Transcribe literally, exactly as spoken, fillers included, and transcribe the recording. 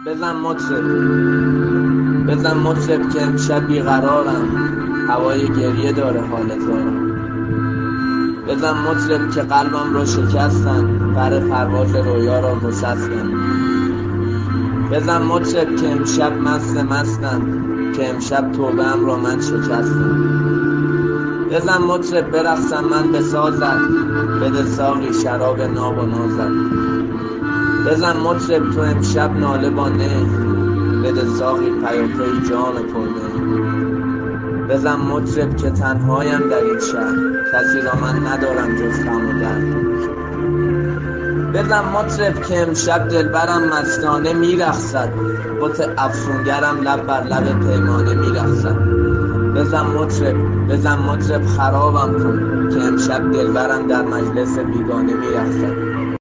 بزن مطرب بزن مطرب که امشب بیقرارم، هوای گریه داره حال زارم. بزن مطرب که قلبم را شکستن، پر پرواز رویا را گسستن. بزن مطرب که امشب مست مستم، که امشب توبه‌ام را من شکستم. بزن مطرب برقصم من به سازت، بده ساقی شراب ناب و نازت. بزن مطرب تو امشب ناله با نی، بده ساقی پیاپی جام پر می. بزن مطرب که تنهایم در این شهر، کسی را من ندارم جز غم و درد. بزن مطرب که امشب دلبرم مستانه میرقصد، بت افسونگرم لب بر لب پیمانه میرقصد. بزن مطرب بزن مطرب خرابم کن، که امشب دلبرم در مجلس بیگانه میرقصد.